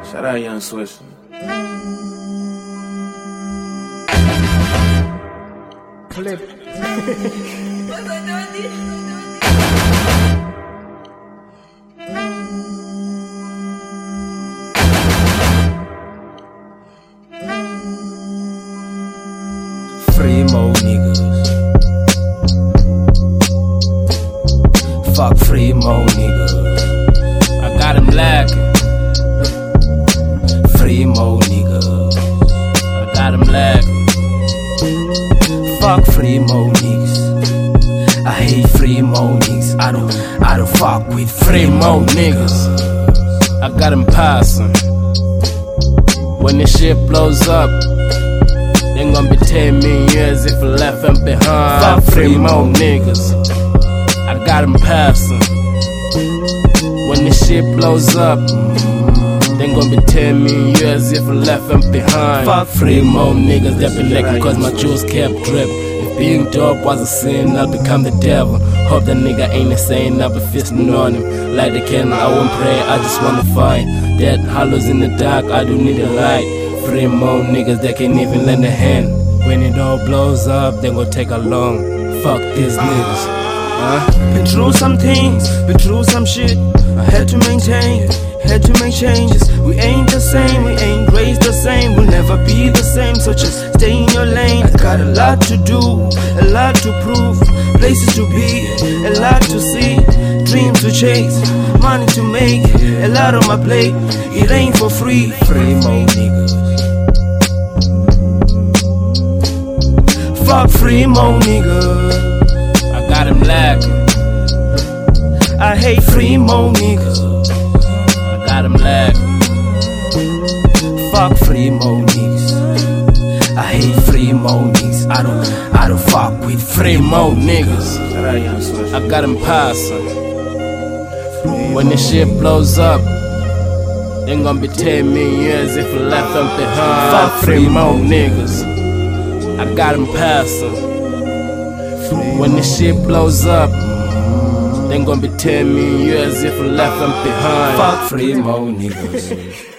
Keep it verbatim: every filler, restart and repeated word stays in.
Shout out Young Swisher. Clip. Free mo niggas. Fuck free mo niggas. I got him lacking. Free mo niggas. I got him lacking. Fuck free mo niggas. I hate free mo niggas. I don't, I don't fuck with free mo niggas. I got him passing. When this shit blows up, ain't gonna be ten million years if I left them behind. Fuck free mo niggas. I got him passing. When this shit blows up, ain't gonna be ten million years if I left them behind. Fuck free mo niggas that be licking cause my jewels kept drip. If being dope was a sin, I'll become the devil. Hope that nigga ain't insane, I'll be fisting on him. Light the candle, I won't pray, I just wanna find. Dead hollows in the dark, I do need a light. Free mo niggas that can't even lend a hand. When it all blows up, then go take a long. Fuck these niggas. Huh? Been through some things, been through some shit. I had to maintain, had to make changes. We ain't the same, we ain't raised the same. We'll never be the same, so just stay in your lane. I got a lot to do, a lot to prove, places to be, a lot to see, dreams to chase, money to make, a lot on my plate. It ain't for free. Free mo niggas. Fuck free mo niggas. I got him lacking. I hate free mo niggas. I got him lacking. Fuck free mo niggas. I hate free mo niggas. I don't, I don't fuck with free mo niggas. Shout out Young Swisher. I got him passing. When this shit blows up, ain't gonna be ten million years if I left them behind. Fuck free mo niggas. I got him passing. When this shit blows up, ain't gonna be ten million years if I left them behind. Fuck free mo niggas.